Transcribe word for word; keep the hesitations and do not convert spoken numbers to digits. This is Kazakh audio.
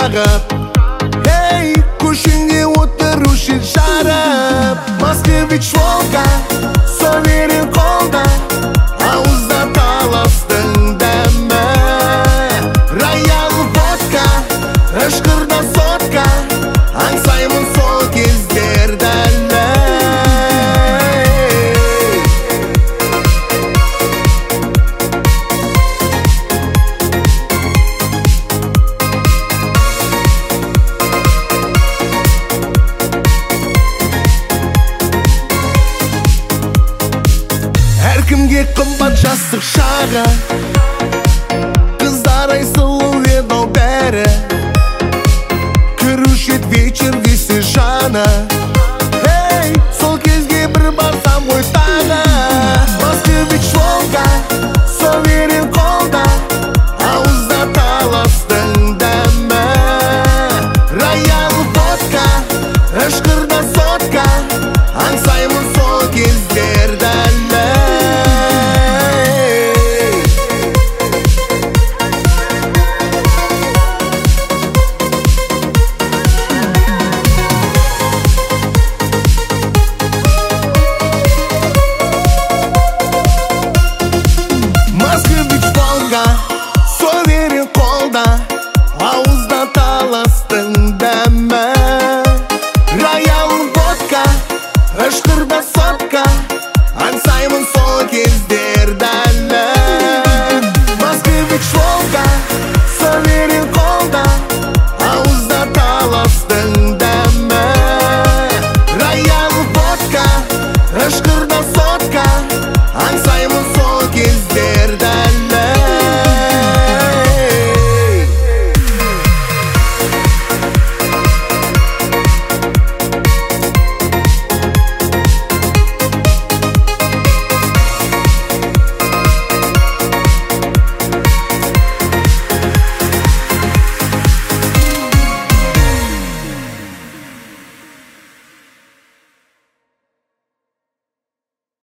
шағып, ей, көшіңде отырушы жарып. Москвич волга, соверен қолда, ауызда таластың дәмі. Роял водка, ышқырда сотка, аңсаймын сол кездерді әлі. Әркімге қымбат жастық шағы, қыздарай сұлу еді ау бәрі. Кіруші ед вечер десе жаны,